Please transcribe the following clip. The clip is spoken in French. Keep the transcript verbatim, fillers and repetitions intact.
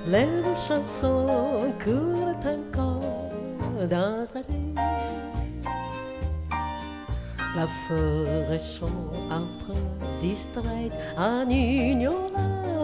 Les chansons courent encore dans l'allée. La forêt chante après distraite en ignorant